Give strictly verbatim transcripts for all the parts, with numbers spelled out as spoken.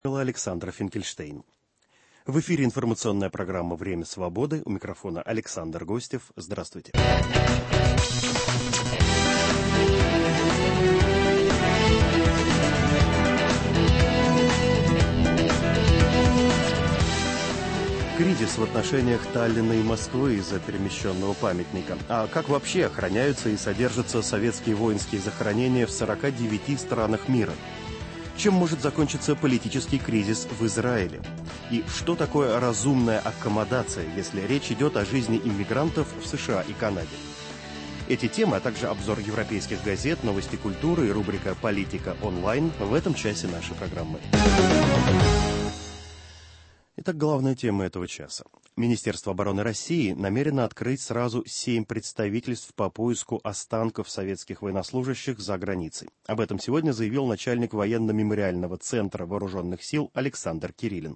Александр Финкельштейн. В эфире информационная программа «Время свободы». У микрофона Александр Гостев. Здравствуйте. Кризис в отношениях Таллина и Москвы из-за перемещенного памятника. А как вообще охраняются и содержатся советские воинские захоронения в сорока девяти странах мира? Чем может закончиться политический кризис в Израиле? И что такое разумная аккомодация, если речь идет о жизни иммигрантов в США и Канаде? Эти темы, а также обзор европейских газет, новости культуры и рубрика «Политика онлайн» в этом часе нашей программы. Итак, главная тема этого часа. Министерство обороны России намерено открыть сразу семь представительств по поиску останков советских военнослужащих за границей. Об этом сегодня заявил начальник военно-мемориального центра вооруженных сил Александр Кириллин.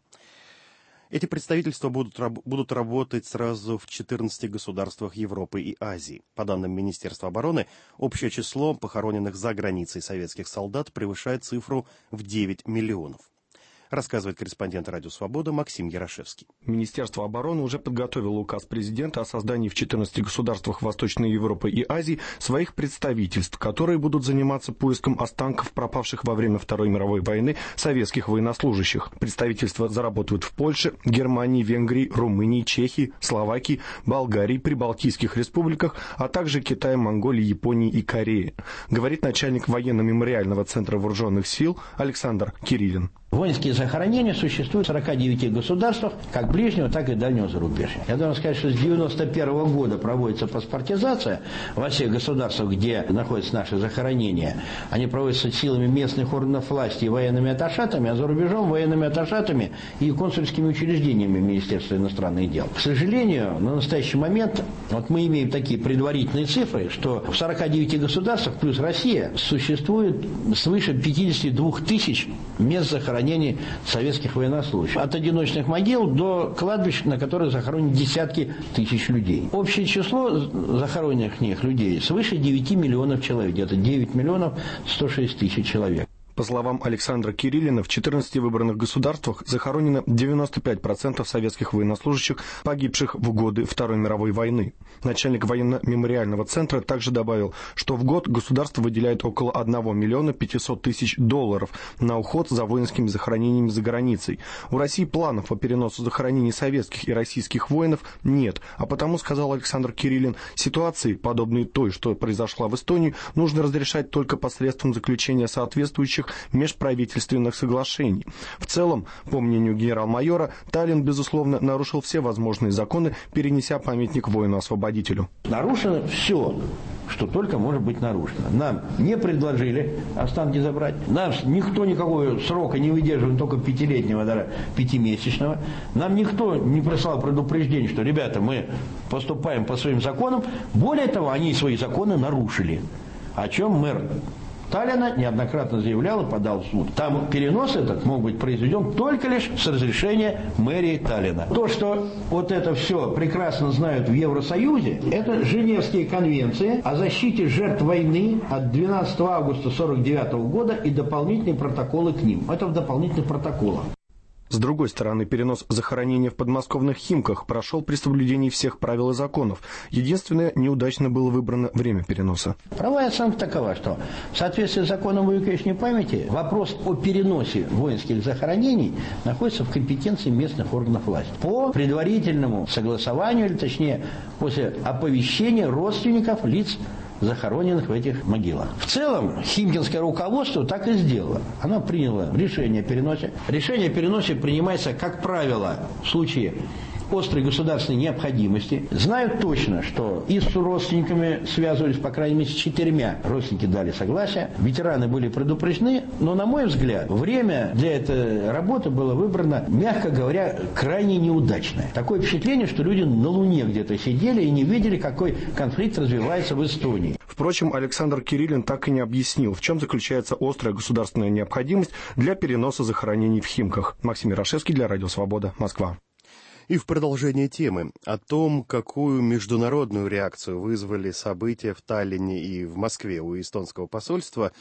Эти представительства будут, будут работать сразу в четырнадцати государствах Европы и Азии. По данным Министерства обороны, общее число похороненных за границей советских солдат превышает цифру в девять миллионов. Рассказывает корреспондент «Радио Свобода» Максим Ярошевский. Министерство обороны уже подготовило указ президента о создании в четырнадцати государствах Восточной Европы и Азии своих представительств, которые будут заниматься поиском останков пропавших во время Второй мировой войны советских военнослужащих. Представительства заработают в Польше, Германии, Венгрии, Румынии, Чехии, Словакии, Болгарии, Прибалтийских республиках, а также Китае, Монголии, Японии и Корее, говорит начальник военно-мемориального центра вооруженных сил Александр Кириллин. Воинские захоронения существуют в сорока девяти государствах, как ближнего, так и дальнего зарубежья. Я должен сказать, что с девяносто первого года проводится паспортизация во всех государствах, где находятся наши захоронения. Они проводятся силами местных органов власти и военными атташатами, а за рубежом военными атташатами и консульскими учреждениями Министерства иностранных дел. К сожалению, на настоящий момент вот мы имеем такие предварительные цифры, что в сорока девяти государствах плюс Россия существует свыше пятидесяти двух тысяч мест захоронения советских военнослужащих. От одиночных могил до кладбищ, на которых захоронены десятки тысяч людей. Общее число захороненных в них людей свыше девяти миллионов человек. Где-то девять миллионов сто шесть тысяч человек. По словам Александра Кириллина, в четырнадцати выбранных государствах захоронено девяносто пять процентов советских военнослужащих, погибших в годы Второй мировой войны. Начальник военно-мемориального центра также добавил, что в год государство выделяет около одного миллиона пятисот тысяч долларов на уход за воинскими захоронениями за границей. У России планов по переносу захоронений советских и российских воинов нет, а потому, сказал Александр Кириллин, ситуации, подобные той, что произошла в Эстонии, нужно разрешать только посредством заключения соответствующих межправительственных соглашений. В целом, по мнению генерал-майора, Таллин, безусловно, нарушил все возможные законы, перенеся памятник воину-освободителю. Нарушено все, что только может быть нарушено. Нам не предложили останки забрать. Нам никто никакого срока не выдерживает, только пятилетнего, даже пятимесячного. Нам никто не прислал предупреждение, что, ребята, мы поступаем по своим законам. Более того, они свои законы нарушили. О чем мэр Таллина неоднократно заявлял и подал в суд. Там перенос этот мог быть произведен только лишь с разрешения мэрии Таллина. То, что вот это все прекрасно знают в Евросоюзе, это Женевские конвенции о защите жертв войны от двенадцатого августа сорок девятого года и дополнительные протоколы к ним. Это в дополнительных протоколах. С другой стороны, перенос захоронения в подмосковных Химках прошел при соблюдении всех правил и законов. Единственное, неудачно было выбрано время переноса. Правовая оценка такова, что в соответствии с законом о вековечной памяти вопрос о переносе воинских захоронений находится в компетенции местных органов власти. По предварительному согласованию, или точнее, после оповещения родственников лиц, захороненных в этих могилах. В целом, химкинское руководство так и сделало. Оно приняло решение о переносе. Решение о переносе принимается, как правило, в случае острой государственной необходимости. Знают точно, что и с родственниками связывались, по крайней мере, с четырьмя. Родственники дали согласие, ветераны были предупреждены, но, на мой взгляд, время для этой работы было выбрано, мягко говоря, крайне неудачное. Такое впечатление, что люди на Луне где-то сидели и не видели, какой конфликт развивается в Эстонии. Впрочем, Александр Кириллин так и не объяснил, в чем заключается острая государственная необходимость для переноса захоронений в Химках. Максим Ярошевский для Радио Свобода, Москва. И в продолжение темы о том, какую международную реакцию вызвали события в Таллине и в Москве у эстонского посольства,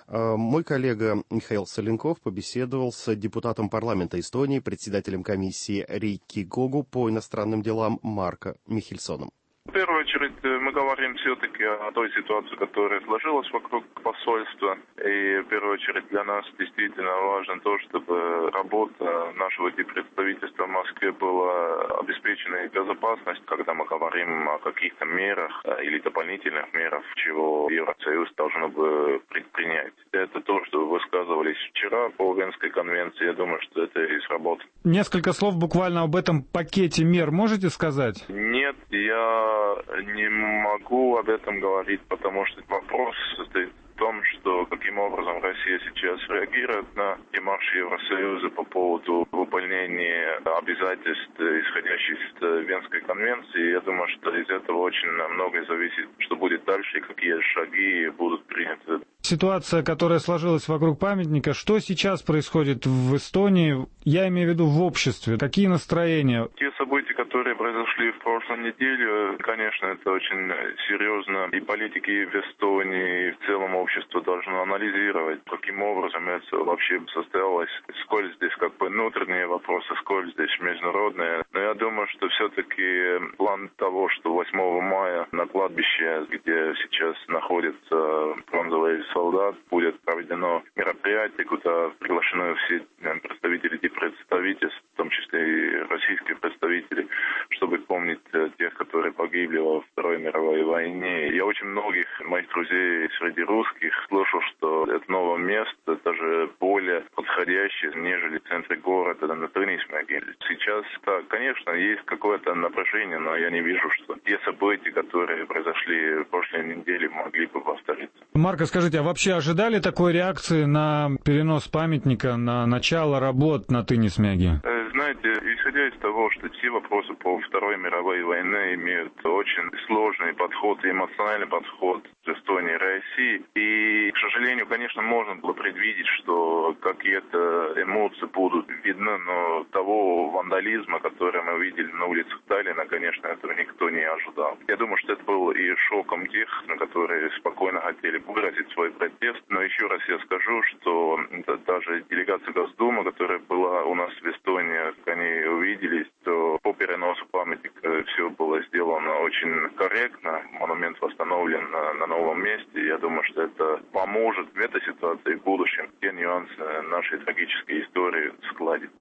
Мой коллега Михаил Соленков побеседовал с депутатом парламента Эстонии, председателем комиссии Riigikogu по иностранным делам Марко Михельсоном. В первую очередь мы говорим все-таки о той ситуации, которая сложилась вокруг посольства. И в первую очередь для нас действительно важно то, чтобы работа нашего представительства в Москве была обеспечена и безопасность, когда мы говорим о каких-то мерах или дополнительных мерах, чего Евросоюз должен бы предпринять. Это то, что вы высказывались вчера по Венской конвенции. Я думаю, что это и сработает. Несколько слов буквально об этом пакете мер можете сказать? Нет, я не могу об этом говорить, потому что вопрос состоит в том, что каким образом Россия сейчас реагирует на демарш Евросоюза по поводу выполнения обязательств, исходящих из Венской конвенции. Я думаю, что из этого очень многое зависит, что будет дальше и какие шаги будут приняты. Ситуация, которая сложилась вокруг памятника, что сейчас происходит в Эстонии, я имею в виду в обществе, какие настроения? Те события, которые произошли в прошлой неделе, конечно, это очень серьезно. И политики в Эстонии, и в целом общество должно анализировать, каким образом это вообще состоялось, сколь здесь как бы внутренние вопросы, сколь здесь международные. Но я думаю, что все-таки план того, что восьмого мая на кладбище, где сейчас находится бронзовый солдат, будет проведено мероприятие, куда приглашены все представители диппредставительств, в том числе и российские представители, чтобы помнить тех, которые погибли во Второй мировой войне. Я очень многих моих друзей среди русских слышал, что это новое место даже более подходящее, нежели в центре города на Тынисмяге. Сейчас, да, конечно, есть какое-то напряжение, но я не вижу, что те события, которые произошли в прошлой неделе, могли бы повториться. Марко, скажите, а вообще ожидали такой реакции на перенос памятника, на начало работ на Тынисмяге? Знаете, исходя из того, что все вопросы по Второй мировой войне имеют очень сложный подход, эмоциональный подход в Эстонии и России. И, к сожалению, конечно, можно было предвидеть, что какие-то эмоции будут видны, но того вандализма, который мы видели на улицах Таллина, конечно, этого никто не ожидал. Я думаю, что это был и шоком тех, которые спокойно хотели выразить свой протест. Но еще раз я скажу, что даже делегация Госдумы, которая была у нас в Эстонии, как они увиделись, то по переносу памятника все было сделано очень корректно. Монумент восстановлен на, на новом месте. Я думаю, что это поможет в этой ситуации в будущем те нюансы нашей трагической истории сгладить.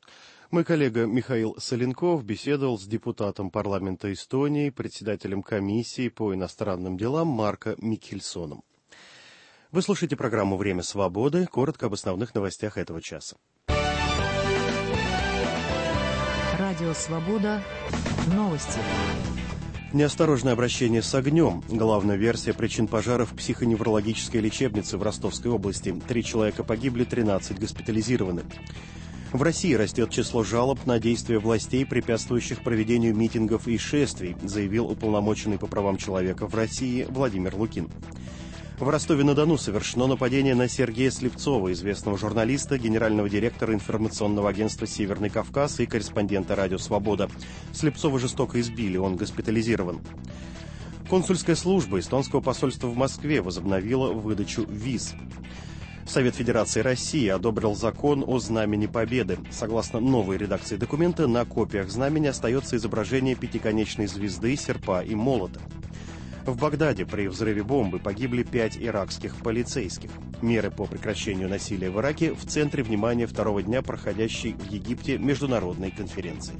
Мой коллега Михаил Соленков беседовал с депутатом парламента Эстонии, председателем комиссии по иностранным делам Марко Михельсоном. Вы слушаете программу «Время свободы». Коротко об основных новостях этого часа. Радио «Свобода». Новости. Неосторожное обращение с огнем. Главная версия причин пожара в психоневрологической лечебнице в Ростовской области. Три человека погибли, тринадцать госпитализированы. В России растет число жалоб на действия властей, препятствующих проведению митингов и шествий, заявил уполномоченный по правам человека в России Владимир Лукин. В Ростове-на-Дону совершено нападение на Сергея Слепцова, известного журналиста, генерального директора информационного агентства «Северный Кавказ» и корреспондента «Радио Свобода». Слепцова жестоко избили, он госпитализирован. Консульская служба эстонского посольства в Москве возобновила выдачу виз. Совет Федерации России одобрил закон о Знамени Победы. Согласно новой редакции документа, на копиях знамени остается изображение пятиконечной звезды, серпа и молота. В Багдаде при взрыве бомбы погибли пять иракских полицейских. Меры по прекращению насилия в Ираке в центре внимания второго дня проходящей в Египте международной конференции.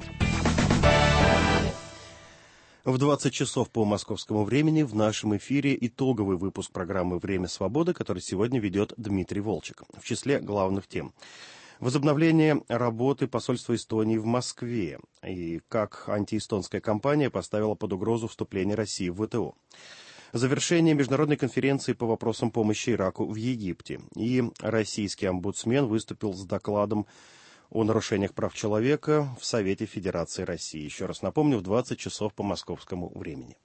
В двадцать часов по московскому времени в нашем эфире итоговый выпуск программы «Время свободы», который сегодня ведет Дмитрий Волчек. В числе главных тем: возобновление работы посольства Эстонии в Москве и как антиэстонская кампания поставила под угрозу вступление России в ВТО. Завершение международной конференции по вопросам помощи Ираку в Египте. И российский омбудсмен выступил с докладом о нарушениях прав человека в Совете Федерации России. Еще раз напомню, в двадцать часов по московскому времени.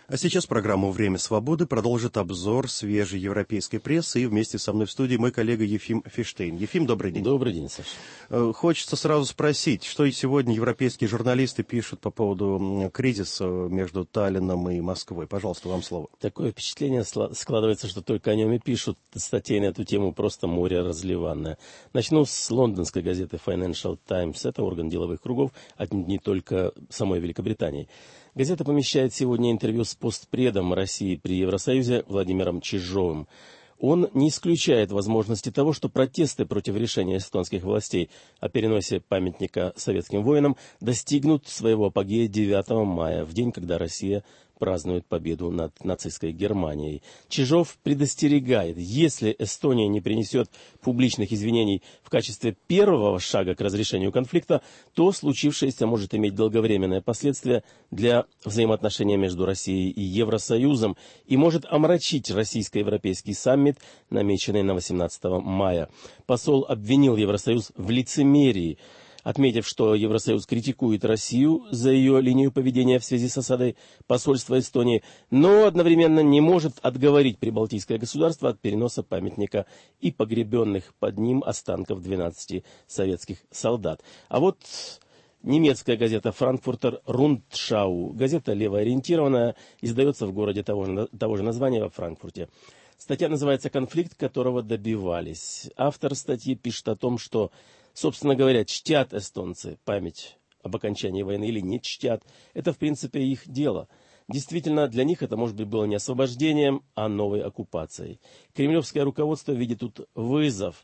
А сейчас программу «Время свободы» продолжит обзор свежей европейской прессы. И вместе со мной в студии мой коллега Ефим Фиштейн. Ефим, добрый день. Добрый день, Саша. Хочется сразу спросить, что и сегодня европейские журналисты пишут по поводу кризиса между Таллином и Москвой. Пожалуйста, вам слово. Такое впечатление складывается, что только о нем и пишут. Статей на эту тему просто море разливанное. Начну с лондонской газеты Financial Times. Это орган деловых кругов, отнюдь не только самой Великобритании. Газета помещает сегодня интервью с постпредом России при Евросоюзе Владимиром Чижовым. Он не исключает возможности того, что протесты против решения эстонских властей о переносе памятника советским воинам достигнут своего апогея девятого мая, в день, когда Россия празднует победу над нацистской Германией. Чижов предостерегает, если Эстония не принесет публичных извинений в качестве первого шага к разрешению конфликта, то случившееся может иметь долговременные последствия для взаимоотношений между Россией и Евросоюзом и может омрачить российско-европейский саммит, намеченный на восемнадцатого мая. Посол обвинил Евросоюз в лицемерии, отметив, что Евросоюз критикует Россию за ее линию поведения в связи с осадой посольства Эстонии, но одновременно не может отговорить прибалтийское государство от переноса памятника и погребенных под ним останков двенадцати советских солдат. А вот немецкая газета «Франкфуртер Рундшау», газета левоориентированная, издается в городе того же, того же названия во Франкфурте. Статья называется «Конфликт, которого добивались». Автор статьи пишет о том, что, собственно говоря, чтят эстонцы память об окончании войны или не чтят. Это, в принципе, их дело. Действительно, для них это, может быть, было не освобождением, а новой оккупацией. Кремлевское руководство видит тут вызов,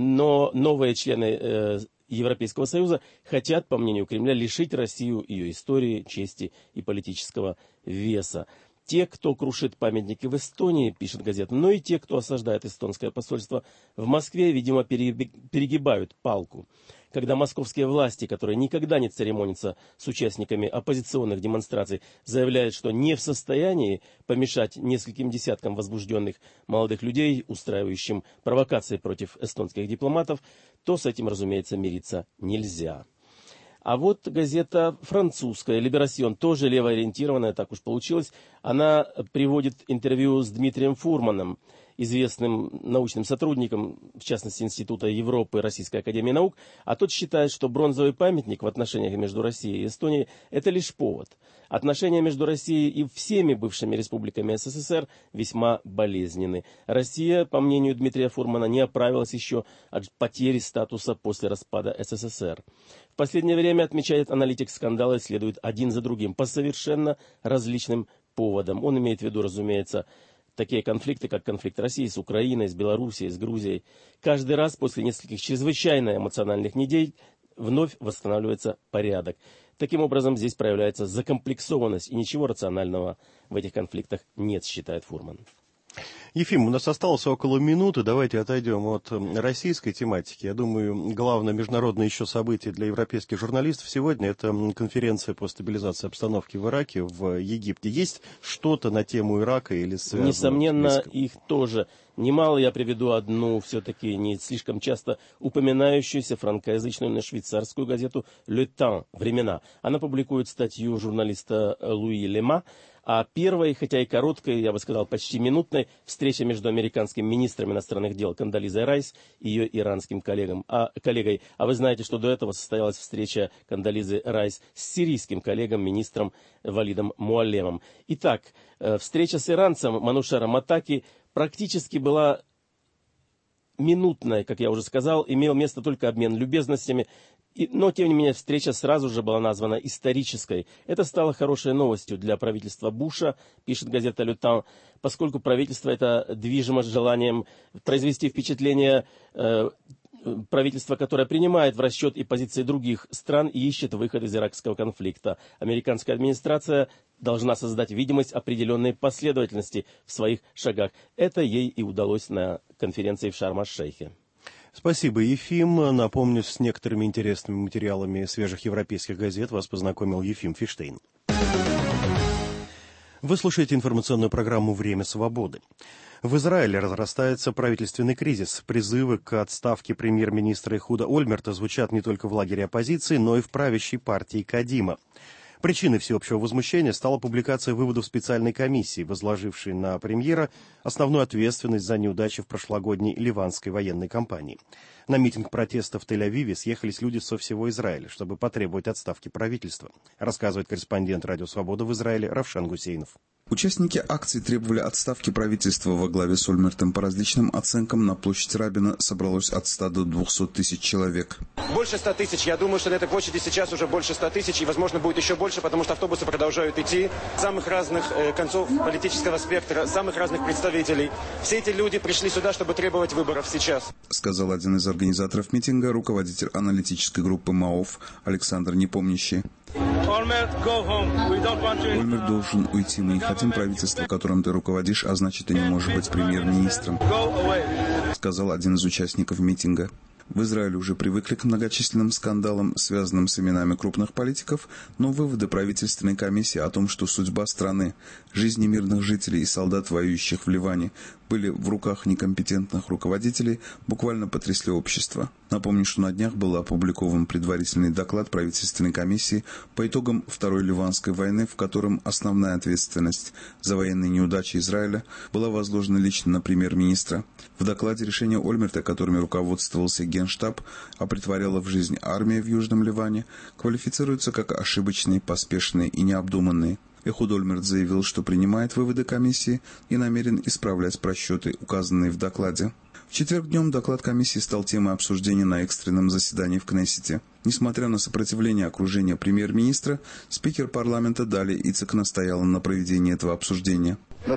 но новые члены э, Европейского Союза хотят, по мнению Кремля, лишить Россию ее истории, чести и политического веса. Те, кто крушит памятники в Эстонии, пишет газета, но и те, кто осаждает эстонское посольство в Москве, видимо, перегибают палку. Когда московские власти, которые никогда не церемонятся с участниками оппозиционных демонстраций, заявляют, что не в состоянии помешать нескольким десяткам возбужденных молодых людей, устраивающим провокации против эстонских дипломатов, то с этим, разумеется, мириться нельзя. А вот газета французская «Либерасьон», тоже левоориентированная, так уж получилось, она приводит интервью с Дмитрием Фурманом, известным научным сотрудником, в частности, Института Европы Российской академии наук, а тот считает, что бронзовый памятник в отношениях между Россией и Эстонией – это лишь повод. Отношения между Россией и всеми бывшими республиками СССР весьма болезненны. Россия, по мнению Дмитрия Фурмана, не оправилась еще от потери статуса после распада СССР. В последнее время, отмечает аналитик, скандалы следуют один за другим по совершенно различным поводам. Он имеет в виду, разумеется, такие конфликты, как конфликт России с Украиной, с Белоруссией, с Грузией. Каждый раз после нескольких чрезвычайно эмоциональных недель вновь восстанавливается порядок. Таким образом, здесь проявляется закомплексованность, и ничего рационального в этих конфликтах нет, считает Фурман. Ефим, у нас осталось около минуты. Давайте отойдем от российской тематики. Я думаю, главное международное еще событие для европейских журналистов сегодня – это конференция по стабилизации обстановки в Ираке, в Египте. Есть что-то на тему Ирака или связанное? Несомненно, их тоже немало. Я приведу одну, все-таки не слишком часто упоминающуюся франкоязычную, но швейцарскую газету «Le Temps» «Времена». Она публикует статью журналиста Луи Лема о первой, хотя и короткой, я бы сказал, почти минутной встрече между американским министром иностранных дел Кондолизой Райс и ее иранским коллегом, а, коллегой. А вы знаете, что до этого состоялась встреча Кондолизы Райс с сирийским коллегом, министром Валидом Муаллемом. Итак, встреча с иранцем Манушером Матаки практически была минутной, как я уже сказал, имел место только обмен любезностями. И, но, тем не менее, встреча сразу же была названа исторической. Это стало хорошей новостью для правительства Буша, пишет газета «Le Temps», поскольку правительство это движимо желанием произвести впечатление э, правительства, которое принимает в расчет и позиции других стран и ищет выход из иракского конфликта. Американская администрация должна создать видимость определенной последовательности в своих шагах. Это ей и удалось на конференции в Шарм-аш-Шейхе. Спасибо, Ефим. Напомню, с некоторыми интересными материалами свежих европейских газет вас познакомил Ефим Фиштейн. Вы слушаете информационную программу «Время свободы». В Израиле разрастается правительственный кризис. Призывы к отставке премьер-министра Эхуда Ольмерта звучат не только в лагере оппозиции, но и в правящей партии Кадима. Причиной всеобщего возмущения стала публикация выводов специальной комиссии, возложившей на премьера основную ответственность за неудачи в прошлогодней ливанской военной кампании. На митинг протеста в Тель-Авиве съехались люди со всего Израиля, чтобы потребовать отставки правительства, рассказывает корреспондент «Радио Свобода» в Израиле Равшан Гусейнов. Участники акции требовали отставки правительства во главе с Ольмертом. По различным оценкам на площадь Рабина собралось от ста до двухсот тысяч человек. Больше ста тысяч. Я думаю, что на этой площади сейчас уже больше ста тысяч, и, возможно, будет еще больше, потому что автобусы продолжают идти с самых разных э, концов политического спектра, самых разных представителей. Все эти люди пришли сюда, чтобы требовать выборов сейчас. Сказал один из организаторов митинга, руководитель аналитической группы МАОФ Александр Непомнящий. Ольмерт должен уйти. Мы не хотим правительства, которым ты руководишь, а значит, ты не можешь быть премьер-министром, сказал один из участников митинга. В Израиле уже привыкли к многочисленным скандалам, связанным с именами крупных политиков, но выводы правительственной комиссии о том, что судьба страны, жизни мирных жителей и солдат, воюющих в Ливане, были в руках некомпетентных руководителей, буквально потрясли общество. Напомню, что на днях был опубликован предварительный доклад правительственной комиссии по итогам Второй Ливанской войны, в котором основная ответственность за военные неудачи Израиля была возложена лично на премьер-министра. В докладе решения Ольмерта, которыми руководствовался Генштаб, а притворяла в жизнь армия в Южном Ливане, квалифицируются как ошибочные, поспешные и необдуманные. Эхуд Ольмерт заявил, что принимает выводы комиссии и намерен исправлять просчеты, указанные в докладе. В четверг днем доклад комиссии стал темой обсуждения на экстренном заседании в Кнессете. Несмотря на сопротивление окружения премьер-министра, спикер парламента Дали Ицек настояла на проведении этого обсуждения.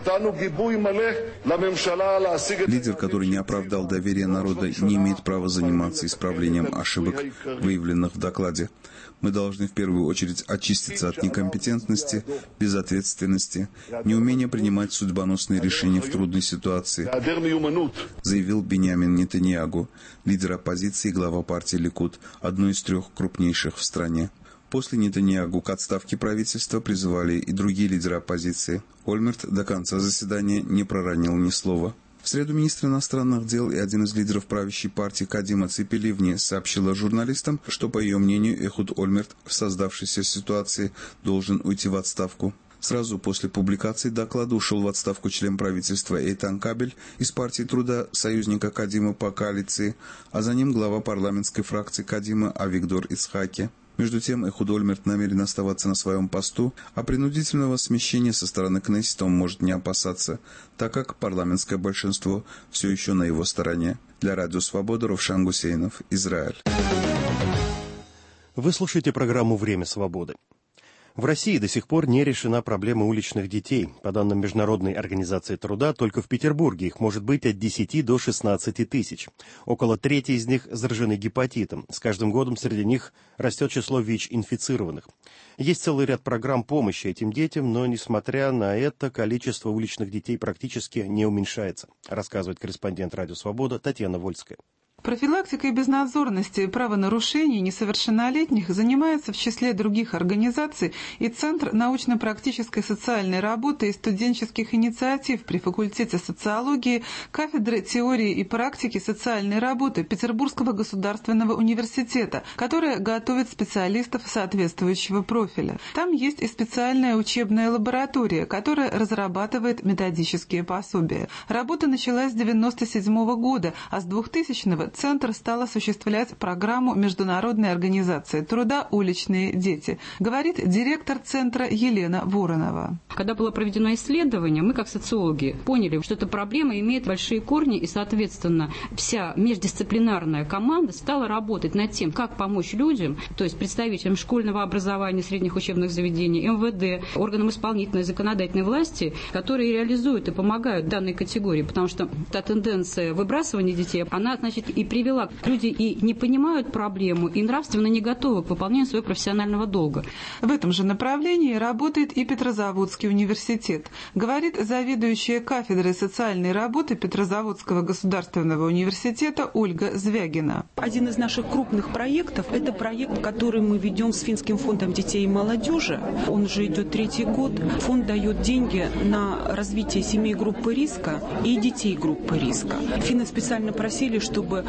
Лидер, который не оправдал доверие народа, не имеет права заниматься исправлением ошибок, выявленных в докладе. Мы должны в первую очередь очиститься от некомпетентности, безответственности, неумения принимать судьбоносные решения в трудной ситуации, заявил Биньямин Нетаньяху, лидер оппозиции и глава партии Ликуд, одной из трех крупнейших в стране. После Нетаньяху к отставке правительства призывали и другие лидеры оппозиции. Ольмерт до конца заседания не проронил ни слова. В среду министр иностранных дел и один из лидеров правящей партии Кадима Ципи Ливни сообщила журналистам, что, по ее мнению, Эхуд Ольмерт в создавшейся ситуации должен уйти в отставку. Сразу после публикации доклада ушел в отставку член правительства Эйтан Кабель из партии труда, союзника Кадима по коалиции, а за ним глава парламентской фракции Кадима Авигдор Ицхаки. Между тем, Эхуд Ольмерт намерен оставаться на своем посту, а принудительного смещения со стороны Кнессета он может не опасаться, так как парламентское большинство все еще на его стороне. Для Радио Свобода Равшан Гусейнов, Израиль. Вы слушаете программу «Время свободы». В России до сих пор не решена проблема уличных детей. По данным Международной организации труда, только в Петербурге их может быть от десяти до шестнадцати тысяч. Около трети из них заражены гепатитом. С каждым годом среди них растет число ВИЧ-инфицированных. Есть целый ряд программ помощи этим детям, но, несмотря на это, количество уличных детей практически не уменьшается, рассказывает корреспондент «Радио Свобода» Татьяна Вольская. Профилактикой безнадзорности и правонарушений несовершеннолетних занимается в числе других организаций и Центр научно-практической социальной работы и студенческих инициатив при факультете социологии кафедры теории и практики социальной работы Петербургского государственного университета, которая готовит специалистов соответствующего профиля. Там есть и специальная учебная лаборатория, которая разрабатывает методические пособия. Работа началась с девяносто седьмого года, а с двухтысячного Центр стал осуществлять программу Международной организации труда «Уличные дети», говорит директор Центра Елена Воронова. Когда было проведено исследование, мы, как социологи, поняли, что эта проблема имеет большие корни, и, соответственно, вся междисциплинарная команда стала работать над тем, как помочь людям, то есть представителям школьного образования, средних учебных заведений, эм вэ дэ, органам исполнительной и законодательной власти, которые реализуют и помогают данной категории, потому что та тенденция выбрасывания детей, она, значит, и привела. Люди и не понимают проблему, и нравственно не готовы к выполнению своего профессионального долга. В этом же направлении работает и Петрозаводский университет, говорит заведующая кафедрой социальной работы Петрозаводского государственного университета Ольга Звягина. Один из наших крупных проектов – это проект, который мы ведем с Финским фондом детей и молодежи. Он уже идет третий год. Фонд дает деньги на развитие семей группы риска и детей группы риска. Финны специально просили, чтобы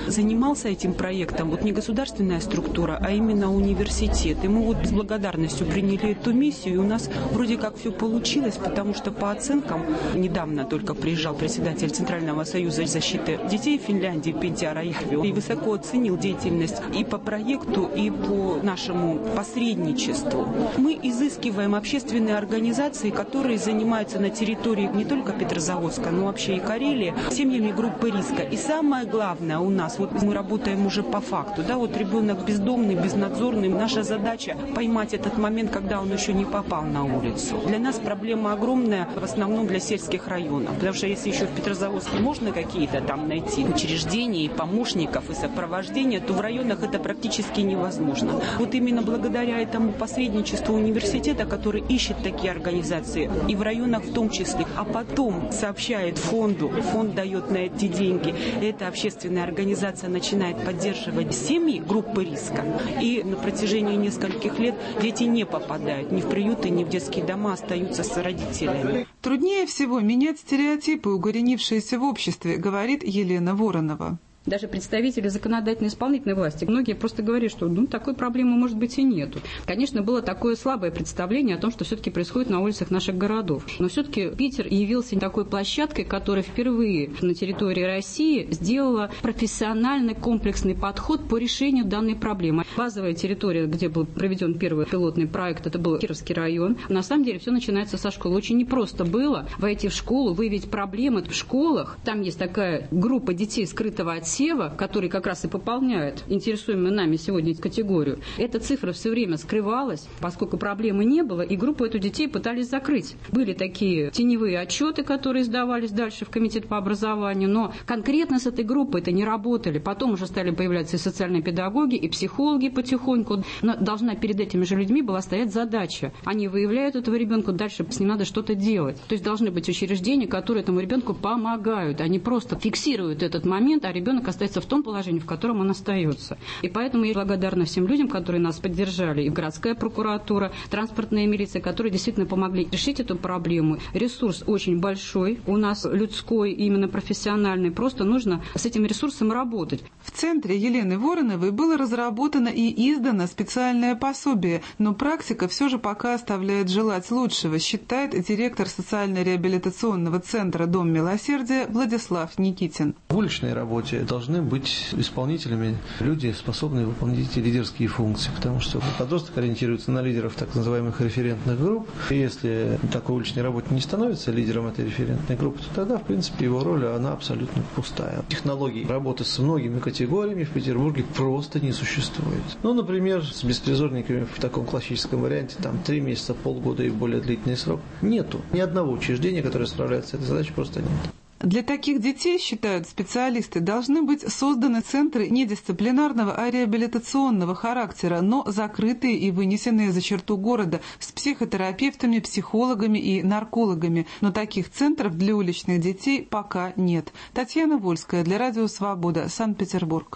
занимался этим проектом вот не государственная структура, а именно университет. И мы вот с благодарностью приняли эту миссию, и у нас вроде как все получилось, потому что по оценкам, недавно только приезжал председатель Центрального союза защиты детей в Финляндии Пентя Раихви, и высоко оценил деятельность и по проекту, и по нашему посредничеству. Мы изыскиваем общественные организации, которые занимаются на территории не только Петрозаводска, но вообще и Карелии, семьями группы риска. И самое главное у нас, вот мы работаем уже по факту, да, вот ребенок бездомный, безнадзорный, наша задача поймать этот момент, когда он еще не попал на улицу. Для нас проблема огромная, в основном для сельских районов, потому что если еще в Петрозаводске можно какие-то там найти учреждения, и помощников, и сопровождения, то в районах это практически невозможно. Вот именно благодаря этому посредничеству университета, который ищет такие организации, и в районах в том числе, а потом сообщает фонду, фонд дает на эти деньги, эта общественная организация начинает поддерживать семьи группы риска, и на протяжении нескольких лет дети не попадают ни в приюты, ни в детские дома, остаются с родителями. Труднее всего менять стереотипы, укоренившиеся в обществе, говорит Елена Воронова. Даже представители законодательной и исполнительной власти, многие просто говорят, что ну, такой проблемы, может быть, и нету. Конечно, было такое слабое представление о том, что все-таки происходит на улицах наших городов. Но все-таки Питер явился такой площадкой, которая впервые на территории России сделала профессиональный комплексный подход по решению данной проблемы. Базовая территория, где был проведен первый пилотный проект, это был Кировский район. На самом деле все начинается со школы. Очень непросто было войти в школу, выявить проблемы в школах. Там есть такая группа детей скрытого отсева, Сева, который как раз и пополняет интересуемую нами сегодня категорию, эта цифра все время скрывалась, поскольку проблемы не было, и группу эту детей пытались закрыть. Были такие теневые отчеты, которые сдавались дальше в комитет по образованию, но конкретно с этой группой это не работали. Потом уже стали появляться и социальные педагоги, и психологи потихоньку. Но должна перед этими же людьми была стоять задача. Они выявляют этого ребенка, дальше с ним надо что-то делать. То есть должны быть учреждения, которые этому ребенку помогают. Они просто фиксируют этот момент, а ребенок остается в том положении, в котором он остается. И поэтому я благодарна всем людям, которые нас поддержали. И городская прокуратура, транспортная милиция, которые действительно помогли решить эту проблему. Ресурс очень большой, у нас людской, именно профессиональный. Просто нужно с этим ресурсом работать. В центре Елены Вороновой было разработано и издано специальное пособие, но практика все же пока оставляет желать лучшего, считает директор социально-реабилитационного центра «Дом милосердия» Владислав Никитин. В уличной работе должны быть исполнителями люди, способные выполнять эти лидерские функции, потому что подросток ориентируется на лидеров так называемых референтных групп. И если такой уличный работник не становится лидером этой референтной группы, то тогда, в принципе, его роль, она абсолютно пустая. Технологий работы с многими категориями в Петербурге просто не существует. Ну, например, с беспризорниками в таком классическом варианте, там, три месяца, полгода и более длительный срок, нету. Ни одного учреждения, которое справляется с этой задачей, просто нет. Для таких детей, считают специалисты, должны быть созданы центры не дисциплинарного, а реабилитационного характера, но закрытые и вынесенные за черту города, с психотерапевтами, психологами и наркологами. Но таких центров для уличных детей пока нет. Татьяна Вольская для Радио Свобода, Санкт-Петербург.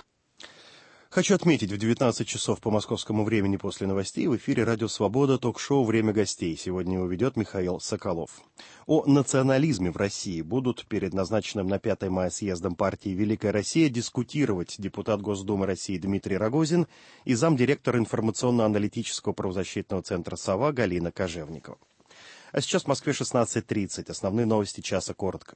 Хочу отметить, в девятнадцать часов по московскому времени после новостей в эфире «Радио Свобода» ток-шоу «Время гостей». Сегодня его ведет Михаил Соколов. О национализме в России будут перед назначенным на пятое мая съездом партии «Великая Россия» дискутировать депутат Госдумы России Дмитрий Рогозин и замдиректора информационно-аналитического правозащитного центра «Сова» Галина Кожевникова. А сейчас в Москве шестнадцать тридцать. Основные новости часа коротко.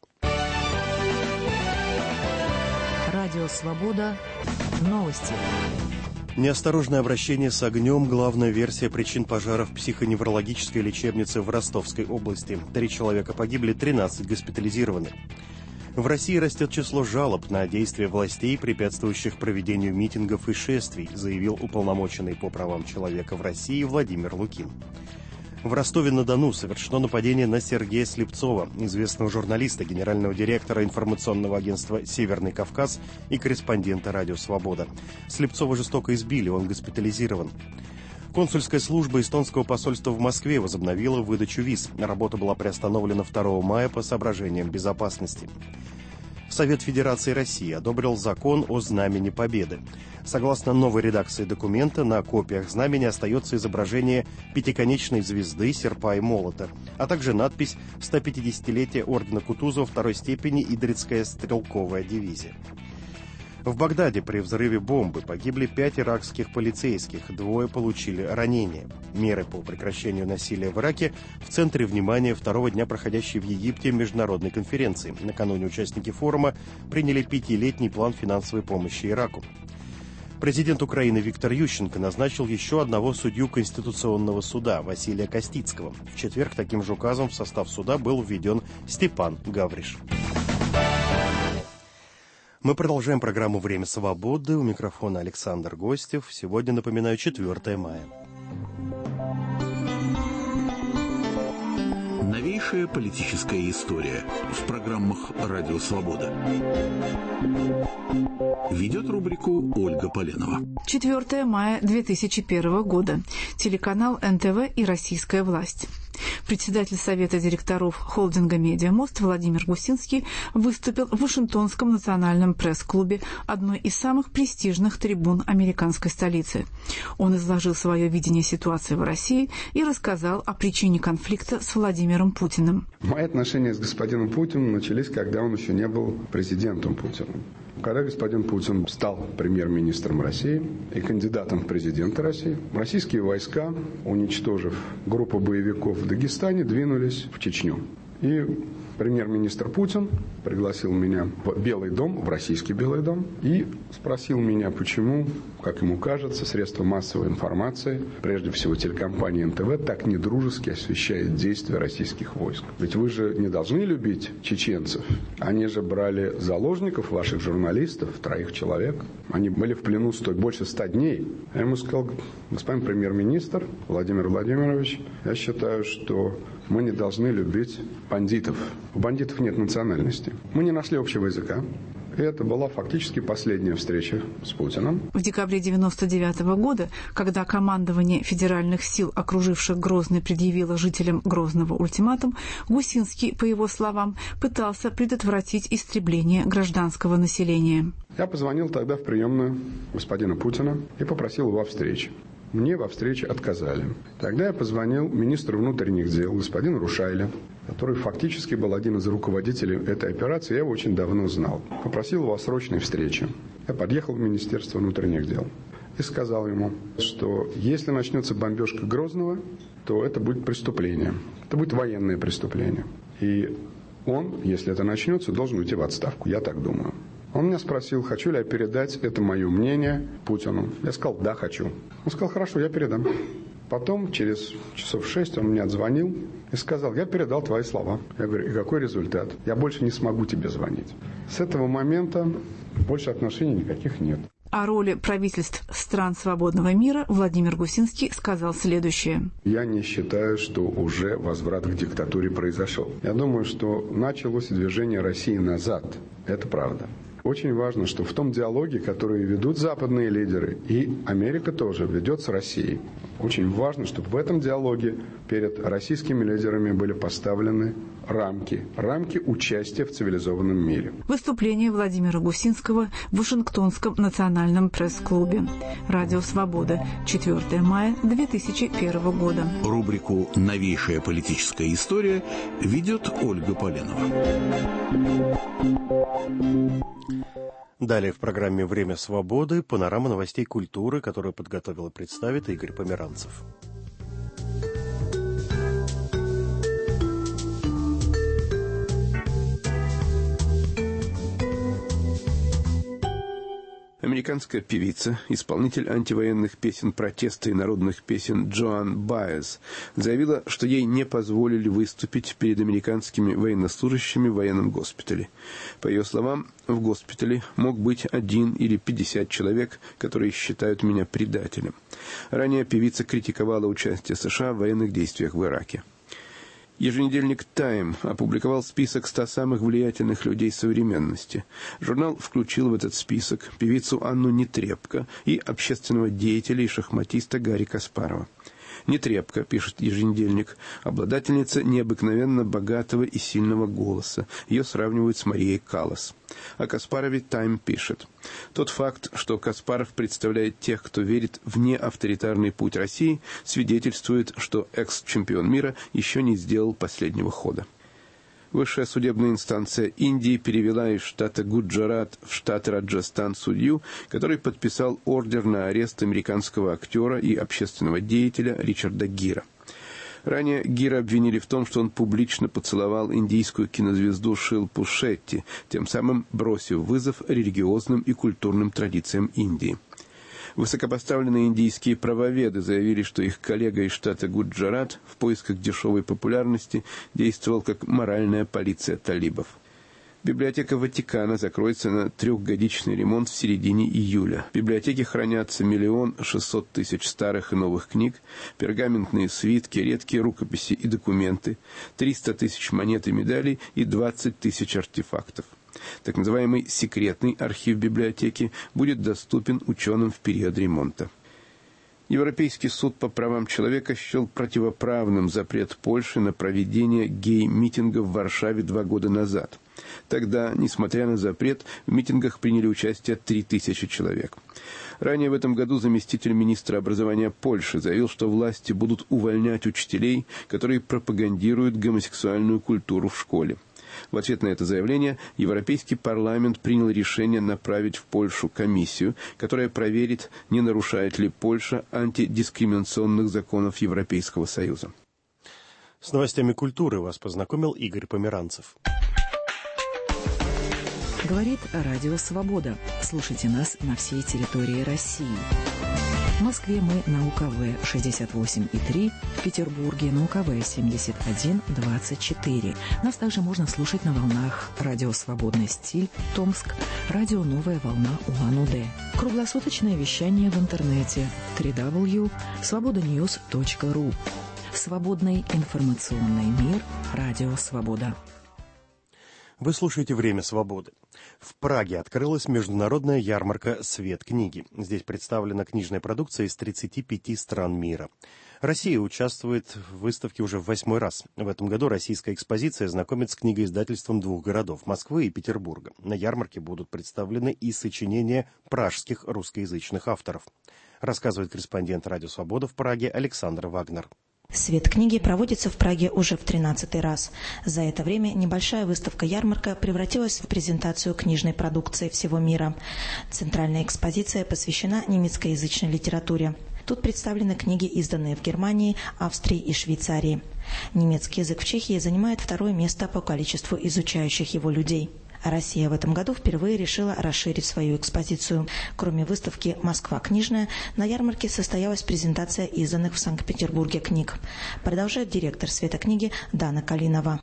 Радио «Свобода». Новости. Неосторожное обращение с огнем – главная версия причин пожара в психоневрологической лечебнице в Ростовской области. Три человека погибли, тринадцать госпитализированы. В России растет число жалоб на действия властей, препятствующих проведению митингов и шествий, заявил уполномоченный по правам человека в России Владимир Лукин. В Ростове-на-Дону совершено нападение на Сергея Слепцова, известного журналиста, генерального директора информационного агентства «Северный Кавказ» и корреспондента «Радио Свобода». Слепцова жестоко избили, он госпитализирован. Консульская служба эстонского посольства в Москве возобновила выдачу виз. Работа была приостановлена второго мая по соображениям безопасности. Совет Федерации России одобрил закон о Знамени Победы. Согласно новой редакции документа, на копиях знамени остается изображение пятиконечной звезды, серпа и молота, а также надпись «сто пятидесятилетие ордена Кутузова второй степени Идрицкая стрелковая дивизия». В Багдаде при взрыве бомбы погибли пять иракских полицейских, двое получили ранения. Меры по прекращению насилия в Ираке в центре внимания второго дня проходящей в Египте международной конференции. Накануне участники форума приняли пятилетний план финансовой помощи Ираку. Президент Украины Виктор Ющенко назначил еще одного судью Конституционного суда Василия Костицкого. В четверг таким же указом в состав суда был введен Степан Гавриш. Мы продолжаем программу «Время свободы». У микрофона Александр Гостев. Сегодня, напоминаю, четвёртое мая. Новейшая политическая история в программах «Радио Свобода». Ведет рубрику Ольга Поленова. четвёртое мая две тысячи первого года. Телеканал эн тэ вэ и российская власть. Председатель Совета директоров холдинга «Медиамост» Владимир Гусинский выступил в Вашингтонском национальном пресс-клубе, одной из самых престижных трибун американской столицы. Он изложил свое видение ситуации в России и рассказал о причине конфликта с Владимиром Путиным. Мои отношения с господином Путиным начались, когда он еще не был президентом Путиным. Когда господин Путин стал премьер-министром России и кандидатом в президенты России, российские войска, уничтожив группу боевиков в Дагестане, двинулись в Чечню. И премьер-министр Путин пригласил меня в Белый дом, в российский Белый дом, и спросил меня, почему, как ему кажется, средства массовой информации, прежде всего телекомпания эн тэ вэ, так недружески освещает действия российских войск. Ведь вы же не должны любить чеченцев. Они же брали заложников, ваших журналистов, троих человек. Они были в плену сто, больше ста дней. Я ему сказал: господин премьер-министр Владимир Владимирович, я считаю, что мы не должны любить бандитов. У бандитов нет национальности. Мы не нашли общего языка. И это была фактически последняя встреча с Путиным. В декабре девяносто девятого года, когда командование федеральных сил, окруживших Грозный, предъявило жителям Грозного ультиматум, Гусинский, по его словам, пытался предотвратить истребление гражданского населения. Я позвонил тогда в приемную господина Путина и попросил его о встрече. Мне во встрече отказали. Тогда я позвонил министру внутренних дел, господину Рушайле, который фактически был один из руководителей этой операции. Я его очень давно знал. Попросил его о срочной встрече. Я подъехал в Министерство внутренних дел и сказал ему, что если начнется бомбежка Грозного, то это будет преступление. Это будет военное преступление. И он, если это начнется, должен уйти в отставку. Я так думаю. Он меня спросил, хочу ли я передать это мое мнение Путину. Я сказал: да, хочу. Он сказал: хорошо, я передам. Потом, через часов шесть, он мне отзвонил и сказал: я передал твои слова. Я говорю: и какой результат? Я больше не смогу тебе звонить. С этого момента больше отношений никаких нет. О роли правительств стран свободного мира Владимир Гусинский сказал следующее. Я не считаю, что уже возврат к диктатуре произошел. Я думаю, что началось движение России назад. Это правда. Очень важно, что в том диалоге, который ведут западные лидеры, и Америка тоже ведет с Россией, очень важно, чтобы в этом диалоге перед российскими лидерами были поставлены рамки, рамки участия в цивилизованном мире. Выступление Владимира Гусинского в Вашингтонском национальном пресс-клубе. Радио Свобода. четвёртое мая две тысячи первого года. Рубрику «Новейшая политическая история» ведет Ольга Поленова. Далее в программе «Время свободы» панорама новостей культуры, которую подготовил и представит Игорь Померанцев. Американская певица, исполнитель антивоенных песен протеста и народных песен Джоан Баez заявила, что ей не позволили выступить перед американскими военнослужащими в военном госпитале. По ее словам, в госпитале мог быть один или пятьдесят человек, которые считают меня предателем. Ранее певица критиковала участие США в военных действиях в Ираке. Еженедельник «Тайм» опубликовал список ста самых влиятельных людей современности. Журнал включил в этот список певицу Анну Нетребко и общественного деятеля и шахматиста Гарри Каспарова. Нетребко, пишет еженедельник, обладательница необыкновенно богатого и сильного голоса. Ее сравнивают с Марией Каллас. О Каспарове «Тайм» пишет: тот факт, что Каспаров представляет тех, кто верит в неавторитарный путь России, свидетельствует, что экс-чемпион мира еще не сделал последнего хода. Высшая судебная инстанция Индии перевела из штата Гуджарат в штат Раджастан судью, который подписал ордер на арест американского актера и общественного деятеля Ричарда Гира. Ранее Гира обвинили в том, что он публично поцеловал индийскую кинозвезду Шилпу Шетти, тем самым бросив вызов религиозным и культурным традициям Индии. Высокопоставленные индийские правоведы заявили, что их коллега из штата Гуджарат в поисках дешевой популярности действовал как моральная полиция талибов. Библиотека Ватикана закроется на трехгодичный ремонт в середине июля. В библиотеке хранятся миллион шестьсот тысяч старых и новых книг, пергаментные свитки, редкие рукописи и документы, триста тысяч монет и медалей и двадцать тысяч артефактов. Так называемый секретный архив библиотеки будет доступен ученым в период ремонта. Европейский суд по правам человека счел противоправным запрет Польши на проведение гей-митинга в Варшаве два года назад. Тогда, несмотря на запрет, в митингах приняли участие три тысячи человек. Ранее в этом году заместитель министра образования Польши заявил, что власти будут увольнять учителей, которые пропагандируют гомосексуальную культуру в школе. В ответ на это заявление Европейский парламент принял решение направить в Польшу комиссию, которая проверит, не нарушает ли Польша антидискриминационных законов Европейского Союза. С новостями культуры вас познакомил Игорь Померанцев. Говорит Радио Свобода. Слушайте нас на всей территории России. В Москве мы на У К В шестьдесят восемь и три, в Петербурге на У К В семьдесят один двадцать четыре. Нас также можно слушать на волнах Радио Свободный стиль, Томск, Радио Новая волна Улан-Удэ. Круглосуточное вещание в интернете дабл ю дабл ю дабл ю точка свобода ньюс точка ру. Свободный информационный мир. Радио Свобода. Вы слушаете «Время свободы». В Праге открылась международная ярмарка «Свет книги». Здесь представлена книжная продукция из тридцати пяти стран мира. Россия участвует в выставке уже в восьмой раз. В этом году российская экспозиция знакомит с книгоиздательством двух городов – Москвы и Петербурга. На ярмарке будут представлены и сочинения пражских русскоязычных авторов. Рассказывает корреспондент «Радио Свобода» в Праге Александр Вагнер. «Свет книги» проводится в Праге уже в тринадцатый раз. За это время небольшая выставка-ярмарка превратилась в презентацию книжной продукции всего мира. Центральная экспозиция посвящена немецкоязычной литературе. Тут представлены книги, изданные в Германии, Австрии и Швейцарии. Немецкий язык в Чехии занимает второе место по количеству изучающих его людей. Россия в этом году впервые решила расширить свою экспозицию. Кроме выставки «Москва книжная», на ярмарке состоялась презентация изданных в Санкт-Петербурге книг. Продолжает директор «Света книги» Дана Калинова.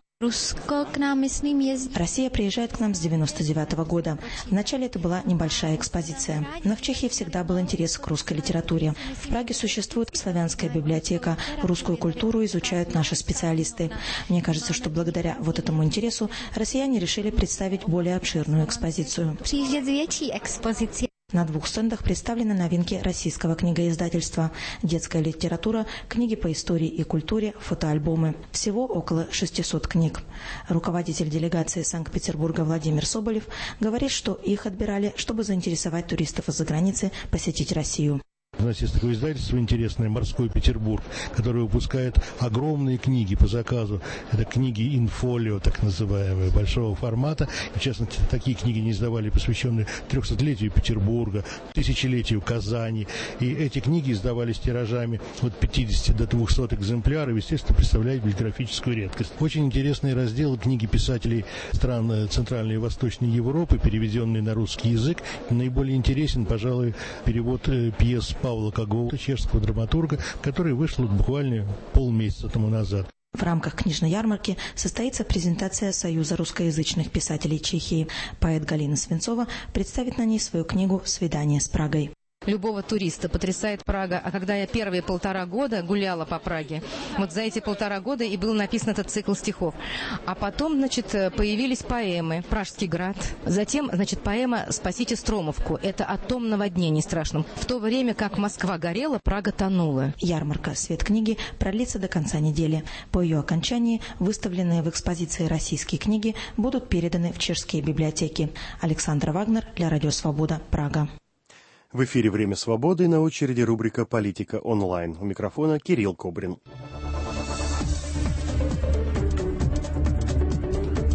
Россия приезжает к нам с девяносто девятого года. Вначале это была небольшая экспозиция, но в Чехии всегда был интерес к русской литературе. В Праге существует славянская библиотека, русскую культуру изучают наши специалисты. Мне кажется, что благодаря вот этому интересу россияне решили представить более обширную экспозицию. На двух стендах представлены новинки российского книгоиздательства, детская литература, книги по истории и культуре, фотоальбомы. Всего около шестисот книг. Руководитель делегации Санкт-Петербурга Владимир Соболев говорит, что их отбирали, чтобы заинтересовать туристов из-за границы посетить Россию. У нас есть такое издательство интересное «Морской Петербург», которое выпускает огромные книги по заказу. Это книги инфолио, так называемые, большого формата. И, в частности, такие книги не издавали, посвященные трехсотлетию Петербурга, тысячелетию Казани. И эти книги издавались тиражами от пятидесяти до двухсот экземпляров, естественно, представляют библиографическую редкость. Очень интересные разделы книги писателей стран Центральной и Восточной Европы, переведенные на русский язык. Наиболее интересен, пожалуй, перевод пьес Павла Когова, чешского драматурга, который вышел буквально полмесяца тому назад. В рамках книжной ярмарки состоится презентация Союза русскоязычных писателей Чехии. Поэт Галина Свинцова представит на ней свою книгу «Свидание с Прагой». Любого туриста потрясает Прага. А когда я первые полтора года гуляла по Праге, вот за эти полтора года и был написан этот цикл стихов. А потом, значит, появились поэмы «Пражский град». Затем, значит, поэма «Спасите Стромовку». Это о том наводнении страшном. В то время как Москва горела, Прага тонула. Ярмарка «Свет книги» продлится до конца недели. По ее окончании выставленные в экспозиции российские книги будут переданы в чешские библиотеки. Александр Вагнер для Радио Свобода, Прага. В эфире «Время свободы» и на очереди рубрика «Политика онлайн». У микрофона Кирилл Кобрин.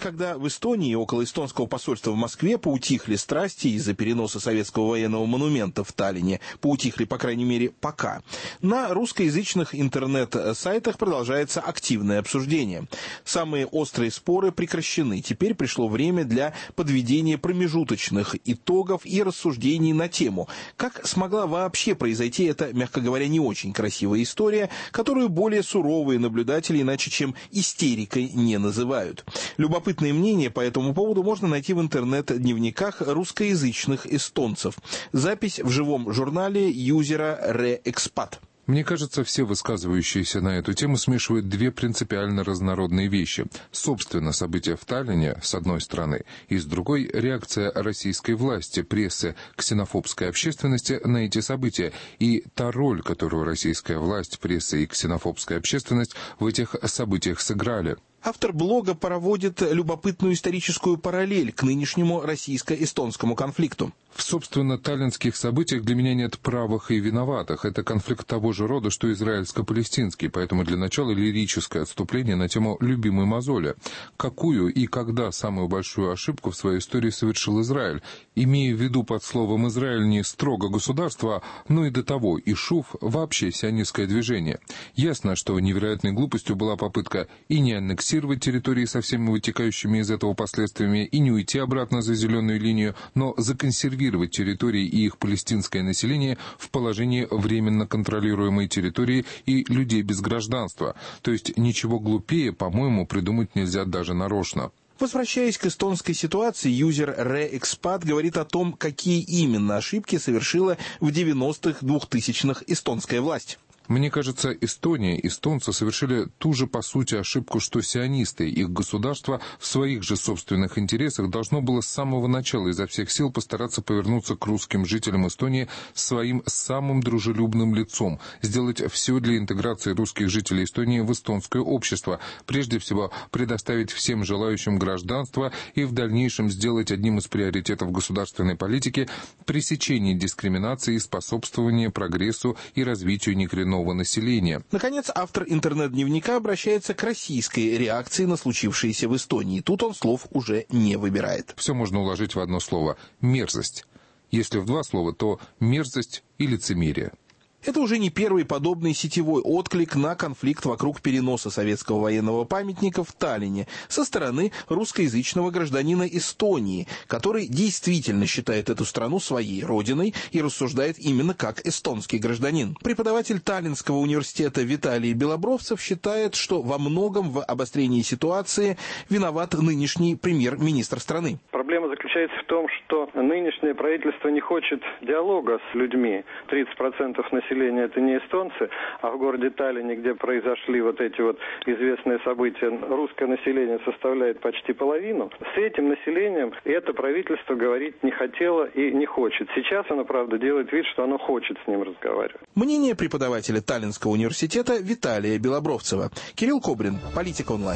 когда в Эстонии около эстонского посольства в Москве поутихли страсти из-за переноса советского военного монумента в Таллине, поутихли, по крайней мере, пока, на русскоязычных интернет-сайтах продолжается активное обсуждение. Самые острые споры прекращены. Теперь пришло время для подведения промежуточных итогов и рассуждений на тему, как смогла вообще произойти эта, мягко говоря, не очень красивая история, которую более суровые наблюдатели иначе чем истерикой не называют. Любопытные мнения по этому поводу можно найти в интернет-дневниках русскоязычных эстонцев. Запись в живом журнале юзера ReExpat. Мне кажется, все высказывающиеся на эту тему смешивают две принципиально разнородные вещи. Собственно, события в Таллине, с одной стороны, и с другой – реакция российской власти, прессы, ксенофобской общественности на эти события и та роль, которую российская власть, пресса и ксенофобская общественность в этих событиях сыграли. Автор блога проводит любопытную историческую параллель к нынешнему российско-эстонскому конфликту. В, собственно, таллинских событиях для меня нет правых и виноватых. Это конфликт того же рода, что израильско-палестинский, поэтому для начала лирическое отступление на тему любимой мозоли. Какую и когда самую большую ошибку в своей истории совершил Израиль? Имея в виду под словом «Израиль» не строго государство, но и до того ишув вообще сионистское движение. Ясно, что невероятной глупостью была попытка и не аннексировать территории со всеми вытекающими из этого последствиями, и не уйти обратно за зеленую линию, но законсервировать территории и их палестинское население в положении временно контролируемой территории и людей без гражданства. То есть ничего глупее, по-моему, придумать нельзя даже нарочно. Возвращаясь к эстонской ситуации, юзер ReExpat говорит о том, какие именно ошибки совершила в девяностых, двухтысячных эстонская власть. Мне кажется, Эстония, эстонцы совершили ту же, по сути, ошибку, что сионисты. Их государство в своих же собственных интересах должно было с самого начала изо всех сил постараться повернуться к русским жителям Эстонии своим самым дружелюбным лицом, сделать все для интеграции русских жителей Эстонии в эстонское общество, прежде всего предоставить всем желающим гражданство и в дальнейшем сделать одним из приоритетов государственной политики пресечение дискриминации и способствование прогрессу и развитию некоренного населения. Наконец, автор интернет-дневника обращается к российской реакции на случившееся в Эстонии. Тут он слов уже не выбирает. Все можно уложить в одно слово – мерзость. Если в два слова, то мерзость и лицемерие. Это уже не первый подобный сетевой отклик на конфликт вокруг переноса советского военного памятника в Таллине со стороны русскоязычного гражданина Эстонии, который действительно считает эту страну своей родиной и рассуждает именно как эстонский гражданин. Преподаватель Таллинского университета Виталий Белобровцев считает, что во многом в обострении ситуации виноват нынешний премьер-министр страны. Проблема заключается в том, что нынешнее правительство не хочет диалога с людьми. тридцать процентов населения это не эстонцы, а в городе Таллине, где произошли вот эти вот известные события, русское население составляет почти половину. С этим населением это правительство говорить не хотело и не хочет. Сейчас оно, правда, делает вид, что оно хочет с ним разговаривать. Мнение преподавателя Таллинского университета Виталия Белобровцева. Кирилл Кобрин, Политика онлайн.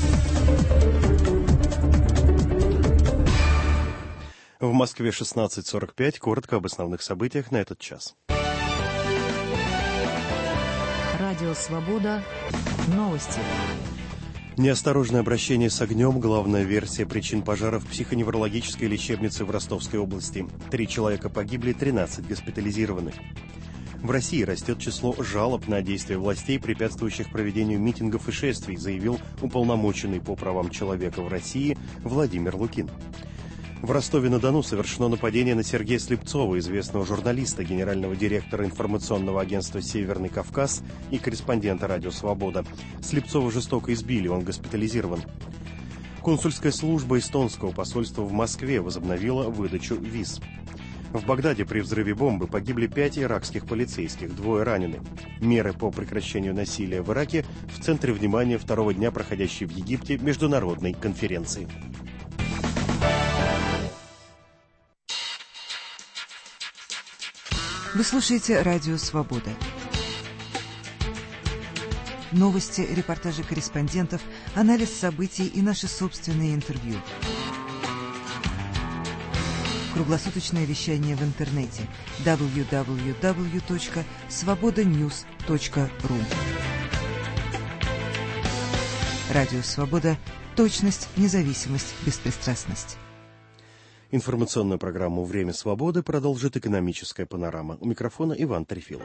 В Москве шестнадцать сорок пять. Коротко об основных событиях на этот час. Радио «Свобода». Новости. Неосторожное обращение с огнем – главная версия причин пожара в психоневрологической лечебнице в Ростовской области. Три человека погибли, тринадцать госпитализированы. В России растет число жалоб на действия властей, препятствующих проведению митингов и шествий, заявил уполномоченный по правам человека в России Владимир Лукин. В Ростове-на-Дону совершено нападение на Сергея Слепцова, известного журналиста, генерального директора информационного агентства «Северный Кавказ» и корреспондента «Радио Свобода». Слепцова жестоко избили, он госпитализирован. Консульская служба эстонского посольства в Москве возобновила выдачу виз. В Багдаде при взрыве бомбы погибли пять иракских полицейских, двое ранены. Меры по прекращению насилия в Ираке в центре внимания второго дня проходящей в Египте международной конференции. Вы слушаете «Радио Свобода». Новости, репортажи корреспондентов, анализ событий и наши собственные интервью. Круглосуточное вещание в интернете дабл ю дабл ю дабл ю точка свобода ньюс точка ру. Радио Свобода Точность, независимость, беспристрастность. Информационную программу «Время свободы» продолжит экономическая панорама. У микрофона Иван Трефилов.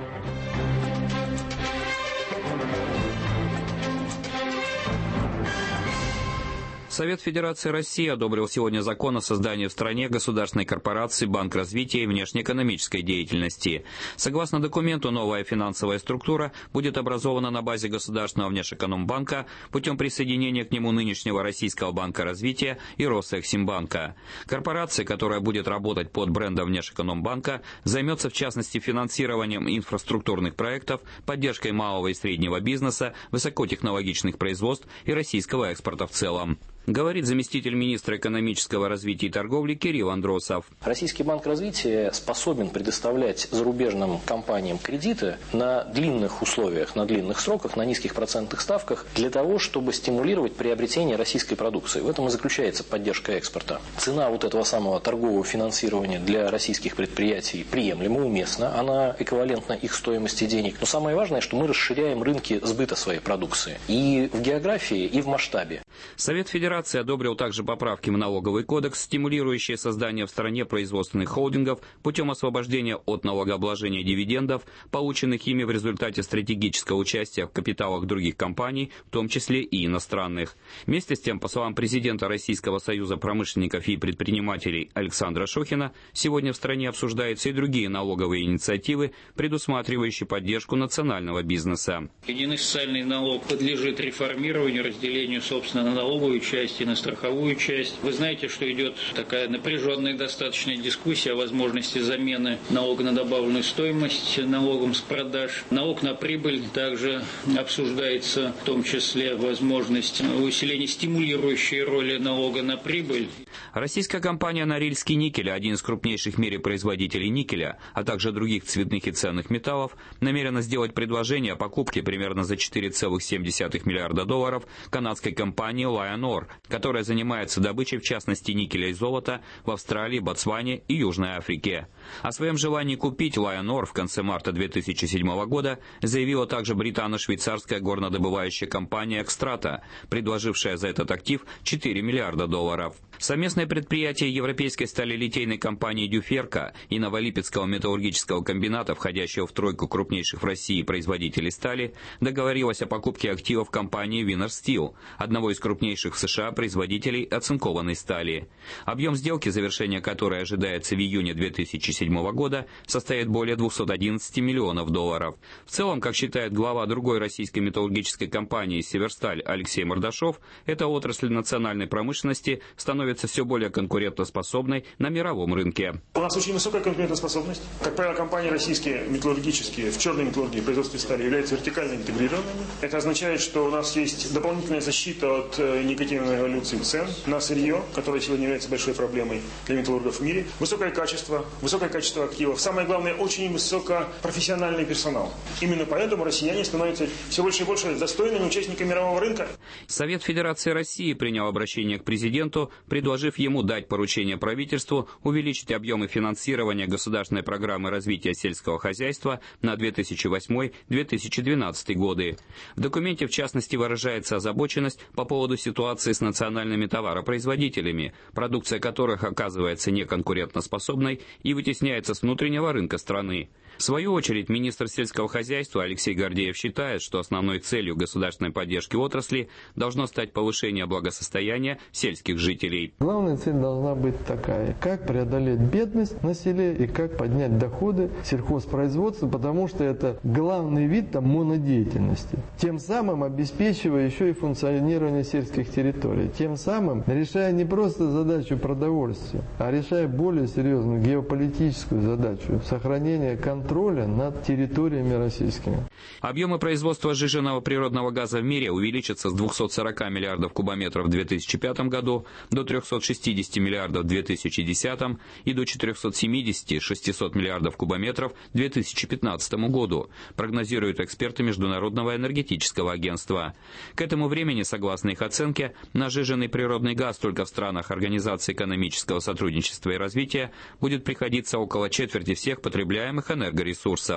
Совет Федерации России одобрил сегодня закон о создании в стране государственной корпорации «Банк развития и внешнеэкономической деятельности». Согласно документу, новая финансовая структура будет образована на базе Государственного внешэкономбанка путем присоединения к нему нынешнего Российского банка развития и Росэксимбанка. Корпорация, которая будет работать под брендом Внешэкономбанка, займется в частности финансированием инфраструктурных проектов, поддержкой малого и среднего бизнеса, высокотехнологичных производств и российского экспорта в целом. Говорит заместитель министра экономического развития и торговли Кирилл Андросов. Российский банк развития способен предоставлять зарубежным компаниям кредиты на длинных условиях, на длинных сроках, на низких процентных ставках для того, чтобы стимулировать приобретение российской продукции. В этом и заключается поддержка экспорта. Цена вот этого самого торгового финансирования для российских предприятий приемлема, уместна. Она эквивалентна их стоимости денег. Но самое важное, что мы расширяем рынки сбыта своей продукции. И в географии, и в масштабе. Совет Федерации одобрил также поправки в налоговый кодекс, стимулирующие создание в стране производственных холдингов путем освобождения от налогообложения дивидендов, полученных ими в результате стратегического участия в капиталах других компаний, в том числе и иностранных. Вместе с тем, по словам президента Российского союза промышленников и предпринимателей Александра Шохина, сегодня в стране обсуждаются и другие налоговые инициативы, предусматривающие поддержку национального бизнеса. Единый социальный налог подлежит реформированию, разделению, собственно, на налоговую часть и на страховую часть. Вы знаете, что идет такая напряженная достаточная дискуссия о возможности замены налога на добавленную стоимость налогом с продаж. Налог на прибыль также обсуждается, в том числе возможность усиления стимулирующей роли налога на прибыль. Российская компания «Норильский никель», один из крупнейших в мире производителей никеля, а также других цветных и ценных металлов, намерена сделать предложение о покупке примерно за четыре целых семь десятых миллиарда долларов канадской компании Lion Ore, которая занимается добычей, в частности, никеля и золота в Австралии, Ботсване и Южной Африке. О своем желании купить Lion Ore в конце марта две тысячи седьмого года заявила также британо-швейцарская горнодобывающая компания «Экстрата», предложившая за этот актив четыре миллиарда долларов. Совместное предприятие европейской сталелитейной компании «Дюферка» и Новолипецкого металлургического комбината, входящего в тройку крупнейших в России производителей стали, договорилось о покупке активов компании Wiener Steel, одного из крупнейших в США производителей оцинкованной стали. Объем сделки, завершение которой ожидается в июне две тысячи седьмого года, составит более двухсот одиннадцати миллионов долларов. В целом, как считает глава другой российской металлургической компании «Северсталь» Алексей Мордашов, эта отрасль национальной промышленности становится все более конкурентоспособной на мировом рынке. У нас очень высокая конкурентоспособность. Как правило, компании российские металлургические в черной металлургии производстве стали являются вертикально интегрированными. Это означает, что у нас есть дополнительная защита от негативной эволюции цен на сырье, которое сегодня является большой проблемой для металлургов в мире. Высокое качество, высокое качество активов. Самое главное, очень высокопрофессиональный персонал. Именно поэтому россияне становятся все больше и больше достойными участниками мирового рынка. Совет Федерации России принял обращение к президенту, предложив ему дать поручение правительству увеличить объемы финансирования государственной программы развития сельского хозяйства на две тысячи восьмой — две тысячи двенадцатый годы. В документе, в частности, выражается озабоченность по поводу ситуации с национальными товаропроизводителями, продукция которых оказывается неконкурентоспособной и вытесняется с внутреннего рынка страны. В свою очередь, министр сельского хозяйства Алексей Гордеев считает, что основной целью государственной поддержки отрасли должно стать повышение благосостояния сельских жителей. Главная цель должна быть такая: как преодолеть бедность на селе и как поднять доходы сельхозпроизводства, потому что это главный вид там монодеятельности. Тем самым обеспечивая еще и функционирование сельских территорий. Тем самым решая не просто задачу продовольствия, а решая более серьезную геополитическую задачу сохранения контроля контроля над территориями российскими. Объемы производства сжиженного природного газа в мире увеличатся с двухсот сорока миллиардов кубометров в две тысячи пятом году до трехсот шестидесяти миллиардов в две тысячи десятом и до четырехсот семидесяти — шестисот миллиардов кубометров к две тысячи пятнадцатому году, прогнозируют эксперты Международного энергетического агентства. К этому времени, согласно их оценке, на сжиженный природный газ только в странах Организации экономического сотрудничества и развития будет приходиться около четверти всех потребляемых энергоресурсов.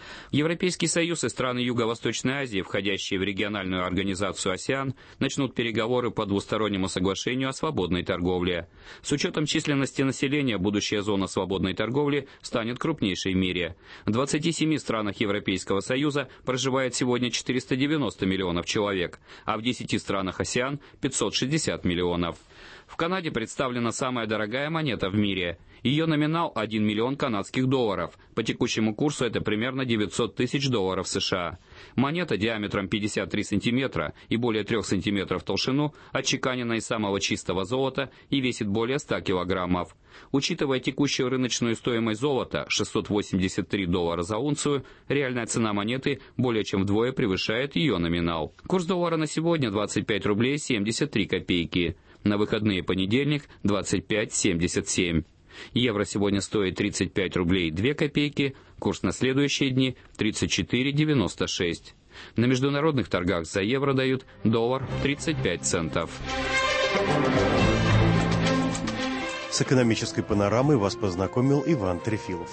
Европейский Союз и страны Юго-Восточной Азии, входящие в региональную организацию АСЕАН, начнут переговоры по двустороннему соглашению о свободной торговле. С учетом численности населения, будущая зона свободной торговли станет крупнейшей в мире. В двадцати семи странах Европейского Союза проживает сегодня четыреста девяносто миллионов человек, а в десяти странах АСЕАН – пятьсот шестьдесят миллионов. В Канаде представлена самая дорогая монета в мире. Ее номинал – один миллион канадских долларов. По текущему курсу это примерно девятьсот тысяч долларов США. Монета диаметром пятьдесят три сантиметра и более трех сантиметров в толщину, отчеканена из самого чистого золота и весит более ста килограммов. Учитывая текущую рыночную стоимость золота – шестьсот восемьдесят три доллара за унцию, реальная цена монеты более чем вдвое превышает ее номинал. Курс доллара на сегодня – двадцать пять рублей семьдесят три копейки. На выходные понедельник – двадцать пять семьдесят семь. Евро сегодня стоит тридцать пять рублей две копейки, курс на следующие дни – тридцать четыре девяносто шесть. На международных торгах за евро дают доллар тридцать пять центов. С экономической панорамой вас познакомил Иван Трефилов.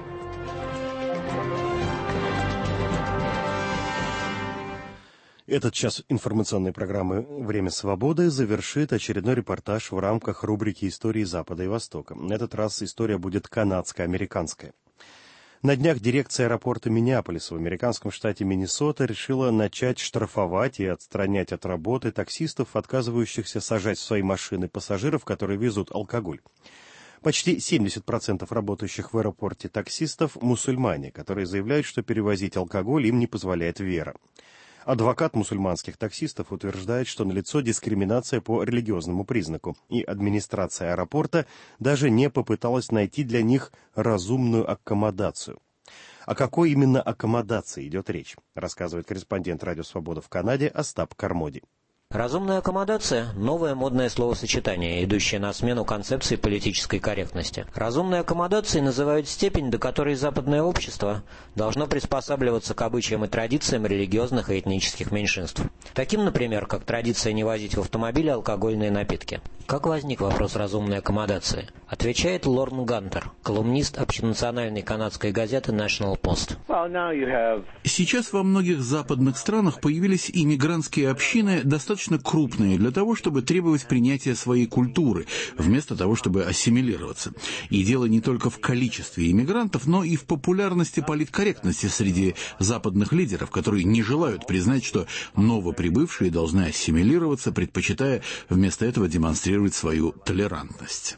Этот час информационной программы «Время свободы» завершит очередной репортаж в рамках рубрики «Истории Запада и Востока». На этот раз история будет канадско-американская. На днях дирекция аэропорта Миннеаполиса в американском штате Миннесота решила начать штрафовать и отстранять от работы таксистов, отказывающихся сажать в свои машины пассажиров, которые везут алкоголь. Почти семьдесят процентов работающих в аэропорте таксистов – мусульмане, которые заявляют, что перевозить алкоголь им не позволяет вера. Адвокат мусульманских таксистов утверждает, что налицо дискриминация по религиозному признаку, и администрация аэропорта даже не попыталась найти для них разумную аккомодацию. О какой именно аккомодации идет речь, рассказывает корреспондент «Радио Свобода» в Канаде Остап Кармоди. Разумная аккомодация – новое модное словосочетание, идущее на смену концепции политической корректности. Разумной аккомодацией называют степень, до которой западное общество должно приспосабливаться к обычаям и традициям религиозных и этнических меньшинств. Таким, например, как традиция не возить в автомобиле алкогольные напитки. Как возник вопрос разумной аккомодации? Отвечает Лорн Гантер, колумнист общенациональной канадской газеты National Post. Сейчас во многих западных странах появились иммигрантские общины, достаточно крупные для того, чтобы требовать принятия своей культуры, вместо того, чтобы ассимилироваться. И дело не только в количестве иммигрантов, но и в популярности политкорректности среди западных лидеров, которые не желают признать, что новоприбывшие должны ассимилироваться, предпочитая вместо этого демонстрировать свою толерантность.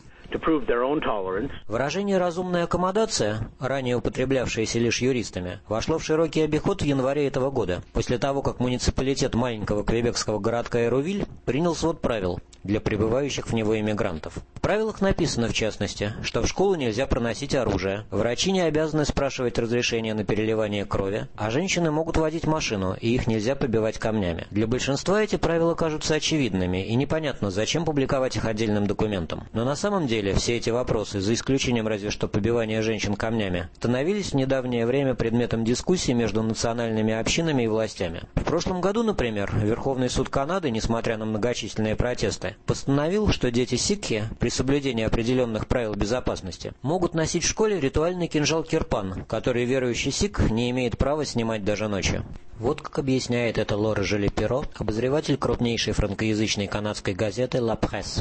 Выражение «разумная аккомодация», ранее употреблявшееся лишь юристами, вошло в широкий обиход в январе этого года, после того, как муниципалитет маленького квебекского городка Эрувиль принял свод правил для прибывающих в него иммигрантов. В правилах написано, в частности, что в школу нельзя проносить оружие, врачи не обязаны спрашивать разрешения на переливание крови, а женщины могут водить машину, и их нельзя побивать камнями. Для большинства эти правила кажутся очевидными, и непонятно, зачем публиковать их отдельным документом. Но на самом деле все эти вопросы, за исключением разве что побивания женщин камнями, становились в недавнее время предметом дискуссий между национальными общинами и властями. В прошлом году, например, Верховный суд Канады, несмотря на многочисленные протесты, постановил, что дети сикхи при соблюдении определенных правил безопасности могут носить в школе ритуальный кинжал-кирпан, который верующий сикх не имеет права снимать даже ночью. Вот как объясняет это Лора Желе-Перо, обозреватель крупнейшей франкоязычной канадской газеты «La Presse».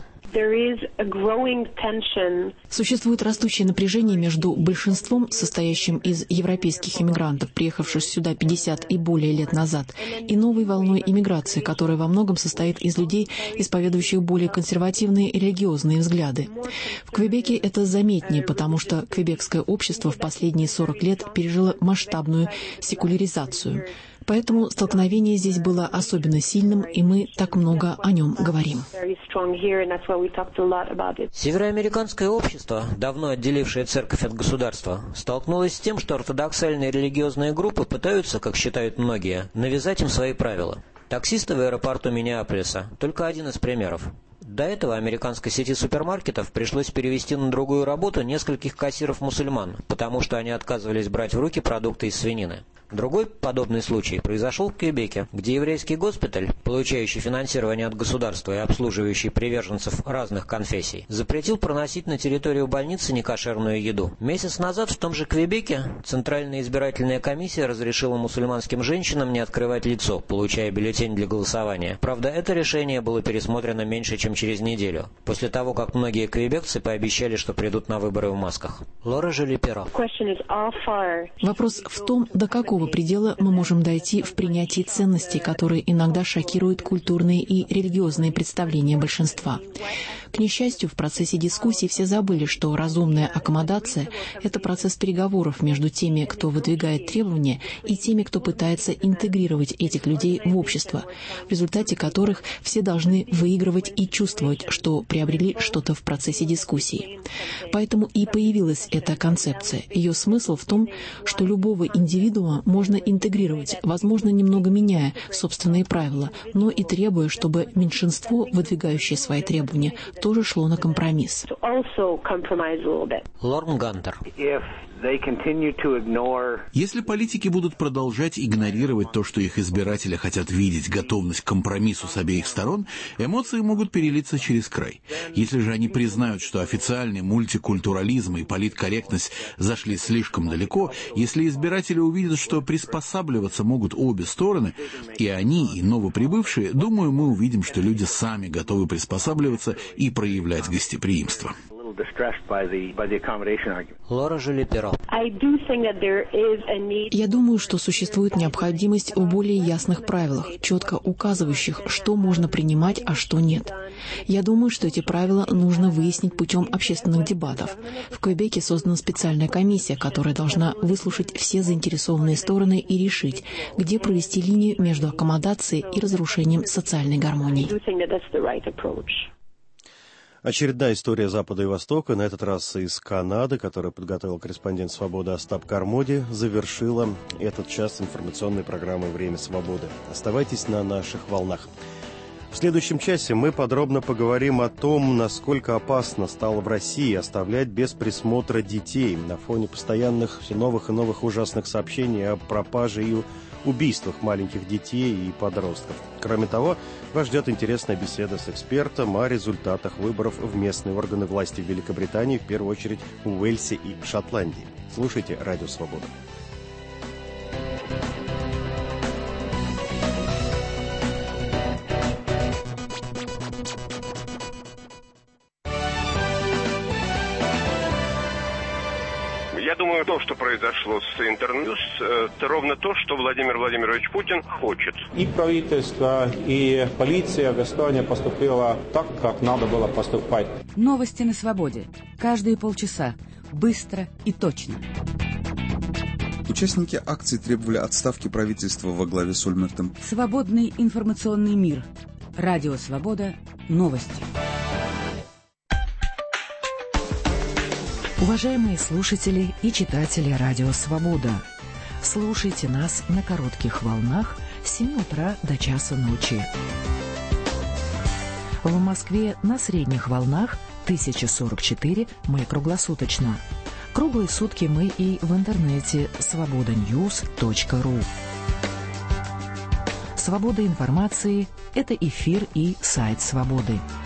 Существует растущее напряжение между большинством, состоящим из европейских иммигрантов, приехавших сюда пятьдесят и более лет назад, и новой волной иммиграции, которая во многом состоит из людей, исповедующих более консервативные религиозные взгляды. В Квебеке это заметнее, потому что квебекское общество в последние сорок лет пережило масштабную секуляризацию. Поэтому столкновение здесь было особенно сильным, и мы так много о нем говорим. Североамериканское общество, давно отделившее церковь от государства, столкнулось с тем, что ортодоксальные религиозные группы пытаются, как считают многие, навязать им свои правила. Таксисты в аэропорту Миннеаполиса – только один из примеров. До этого американской сети супермаркетов пришлось перевести на другую работу нескольких кассиров-мусульман, потому что они отказывались брать в руки продукты из свинины. Другой подобный случай произошел в Квебеке, где еврейский госпиталь, получающий финансирование от государства и обслуживающий приверженцев разных конфессий, запретил проносить на территорию больницы некошерную еду. Месяц назад в том же Квебеке Центральная избирательная комиссия разрешила мусульманским женщинам не открывать лицо, получая бюллетень для голосования. Правда, это решение было пересмотрено меньше, чем через неделю, после того, как многие квебекцы пообещали, что придут на выборы в масках. Лора Желеперо. Вопрос в том, до какого предела мы можем дойти в принятии ценностей, которые иногда шокируют культурные и религиозные представления большинства. К несчастью, в процессе дискуссий все забыли, что разумная аккомодация – это процесс переговоров между теми, кто выдвигает требования, и теми, кто пытается интегрировать этих людей в общество, в результате которых все должны выигрывать и чувствовать, что приобрели что-то в процессе дискуссий. Поэтому и появилась эта концепция. Ее смысл в том, что любого индивидуума можно интегрировать, возможно, немного меняя собственные правила, но и требуя, чтобы меньшинство, выдвигающее свои требования, тоже шло на компромисс. Лорн Гантер. Если политики будут продолжать игнорировать то, что их избиратели хотят видеть, готовность к компромиссу с обеих сторон, эмоции могут перелиться через край. Если же они признают, что официальный мультикультурализм и политкорректность зашли слишком далеко, если избиратели увидят, что приспосабливаться могут обе стороны, и они, и новоприбывшие, думаю, мы увидим, что люди сами готовы приспосабливаться и проявлять гостеприимство. Лора Желеперо. Я думаю, что существует необходимость в более ясных правилах, четко указывающих, что можно принимать, а что нет. Я думаю, что эти правила нужно выяснить путем общественных дебатов. В Квебеке создана специальная комиссия, которая должна выслушать все заинтересованные стороны и решить, где провести линию между аккомодацией и разрушением социальной гармонии. Очередная история Запада и Востока, на этот раз из Канады, которую подготовил корреспондент «Свободы» Остап Кармоди, завершила этот час информационной программы «Время свободы». Оставайтесь на наших волнах. В следующем часе мы подробно поговорим о том, насколько опасно стало в России оставлять без присмотра детей на фоне постоянных все новых и новых ужасных сообщений о пропаже и убийствах маленьких детей и подростков. Кроме того, вас ждет интересная беседа с экспертом о результатах выборов в местные органы власти в Великобритании, в первую очередь в Уэльсе и Шотландии. Слушайте «Радио Свобода». Я думаю, то, что произошло с Интерньюз, это ровно то, что Владимир Владимирович Путин хочет. И правительство, и полиция в Эстонии поступила так, как надо было поступать. Новости на свободе. Каждые полчаса. Быстро и точно. Участники акции требовали отставки правительства во главе с Ольмертом. Свободный информационный мир. Радио Свобода. Новости. Уважаемые слушатели и читатели Радио Свобода, слушайте нас на коротких волнах с семи утра до часа ночи. В Москве на средних волнах тысяча сорок четыре мы круглосуточно. Круглые сутки мы и в интернете свобода ньюс точка ру. Свобода информации – это эфир и сайт Свободы.